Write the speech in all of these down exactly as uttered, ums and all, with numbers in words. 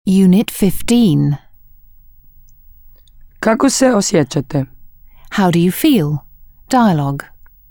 Unit fifteen. Kako se osjećate? How do you feel? Dialogue.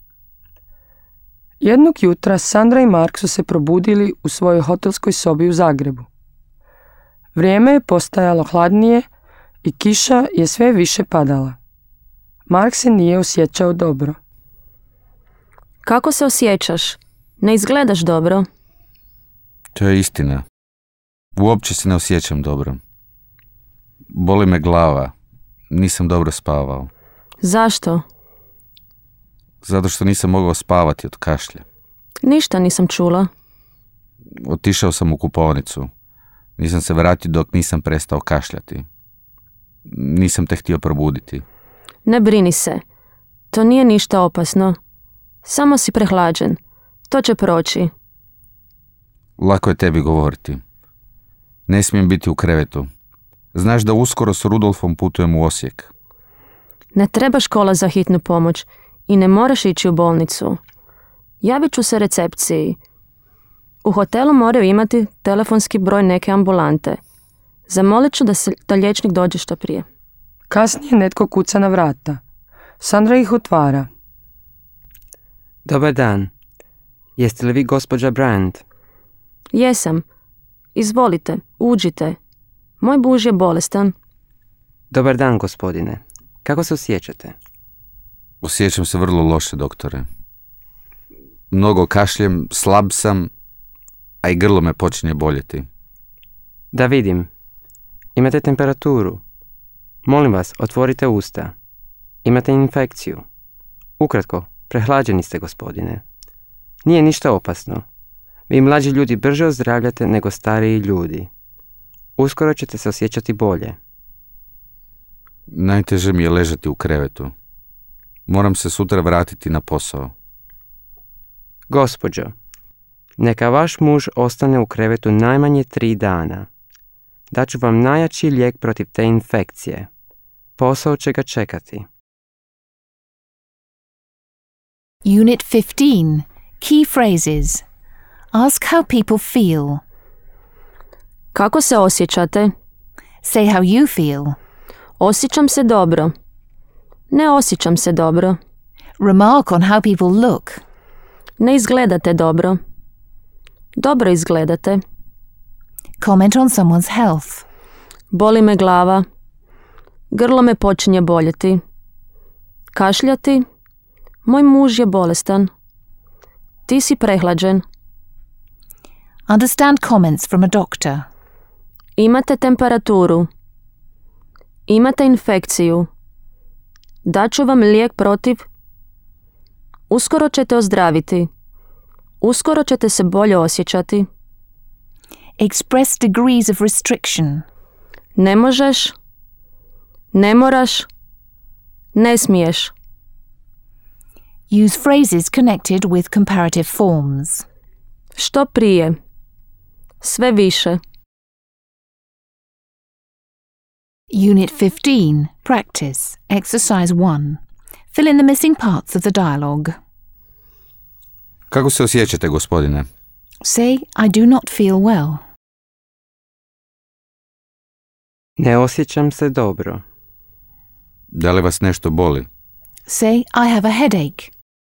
Jednog jutra Sandra i Mark su se probudili u svojoj hotelskoj sobi u Zagrebu. Vrijeme je postajalo hladnije i kiša je sve više padala. Mark se nije osjećao dobro. Kako se osjećaš? Ne izgledaš dobro. To je istina. Uopće se ne osjećam dobro. Boli me glava. Nisam dobro spavao. Zašto? Zato što nisam mogao spavati od kašlja. Ništa nisam čula. Otišao sam u kupaonicu. Nisam se vratio dok nisam prestao kašljati. Nisam te htio probuditi. Ne brini se. To nije ništa opasno. Samo si prehlađen. To će proći. Lako je tebi govoriti. Ne smijem biti u krevetu. Znaš da uskoro s Rudolfom putujem u Osijek. Ne treba škola za hitnu pomoć i ne moraš ići u bolnicu. Javit ću se recepciji. U hotelu moraju imati telefonski broj neke ambulante. Zamolit ću da, se, da liječnik dođe što prije. Kasnije netko kuca na vrata. Sandra ih otvara. Dobar dan. Jeste li vi gospođa Brand? Jesam. Izvolite, uđite. Moj muž je bolestan. Dobar dan, gospodine. Kako se osjećate? Osjećam se vrlo loše, doktore. Mnogo kašljem, slab sam, a i grlo me počinje boljeti. Da vidim. Imate temperaturu. Molim vas, otvorite usta. Imate infekciju. Ukratko, prehlađeni ste, gospodine. Nije ništa opasno. Vi mlađi ljudi brže ozdravljate nego stariji ljudi. Uskoro ćete se osjećati bolje. Najteže mi je ležati u krevetu. Moram se sutra vratiti na posao. Gospođo, neka vaš muž ostane u krevetu najmanje tri dana. Daću vam najjači lijek protiv te infekcije. Posao će ga čekati. Unit fifteen. Key phrases. Ask how people feel. Kako se osjećate? Say how you feel. Osjećam se dobro. Ne osjećam se dobro. Remark on how people look. Ne izgledate dobro. Dobro izgledate. Comment on someone's health. Boli me glava. Grlo me počinje boljeti. Kašljati. Moj muž je bolestan. Ti si prehlađen. Understand comments from a doctor. Imate temperaturu. Imate infekciju. Daću vam lijek protiv. Uskoro ćete ozdraviti. Uskoro ćete se bolje osjećati. Express degrees of restriction. Ne možeš. Ne moraš. Ne smiješ. Use phrases connected with comparative forms. Što prije. Sve više. Unit fifteen. Practice. Exercise one. Fill in the missing parts of the dialogue. Kako se osjećate, gospodine? Say, I do not feel well. Ne osjećam se dobro. Da li vas nešto boli? Say, I have a headache.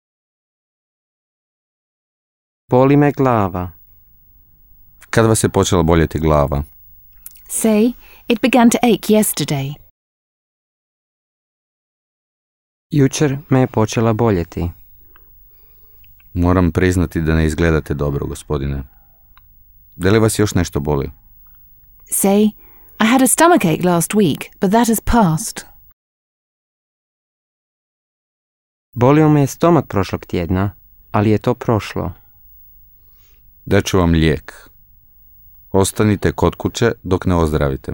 Boli me glava. Kad vas je počela boljeti glava? Say, it began to ache yesterday. Jučer me je počela boljeti. Moram priznati da ne izgledate dobro, gospodine. Da li vas još nešto boli? Say, I had a stomachache last week, but that has passed. Bolio me je stomak prošlog tjedna, ali je to prošlo. Daću vam lijek. Ostanite kod kuće dok ne ozdravite.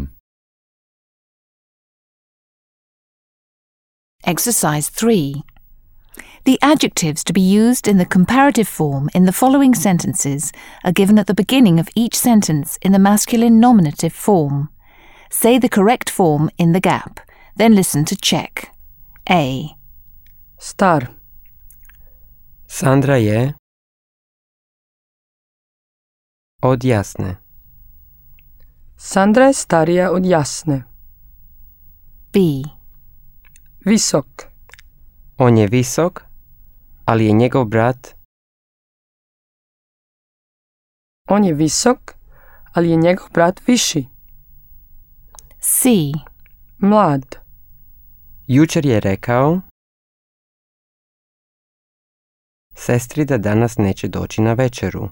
Exercise three. The adjectives to be used in the comparative form in the following sentences are given at the beginning of each sentence in the masculine nominative form. Say the correct form in the gap, then listen to check. A. Star. Sandra je od Jasne. Sandra je starija od Jasne. B. Visok. On je visok, ali je njegov brat. On je visok, ali je njegov brat viši. C. Mlad. Jučer je rekao sestri da danas neće doći na večeru.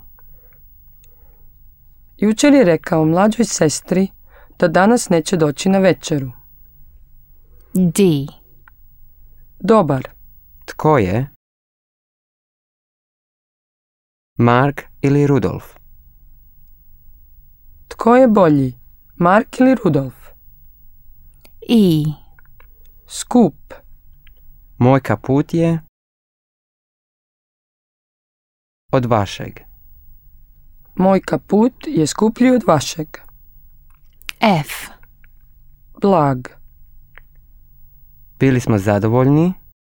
Jučer je rekao mlađoj sestri da danas neće doći na večeru. D. Dobar. Tko je? Mark ili Rudolf? Tko je bolji, Mark ili Rudolf? E. Skup. Moj kaput je od vašeg. Moj kaput je skuplji od vašeg. F. Blag. Bili smo zadovoljni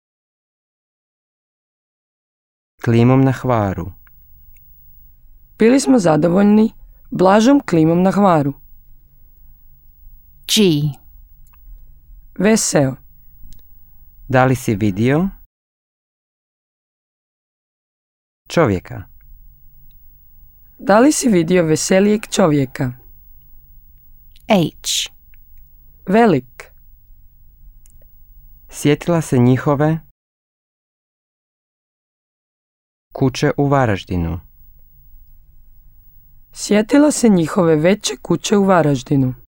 klimom na Hvaru. Bili smo zadovoljni blažom klimom na Hvaru. G. Veseo. Da li si vidio čovjeka? Da li si vidio veselijeg čovjeka? H. Velik. Sjetila se njihove kuće u Varaždinu. Sjetila se njihove veće kuće u Varaždinu.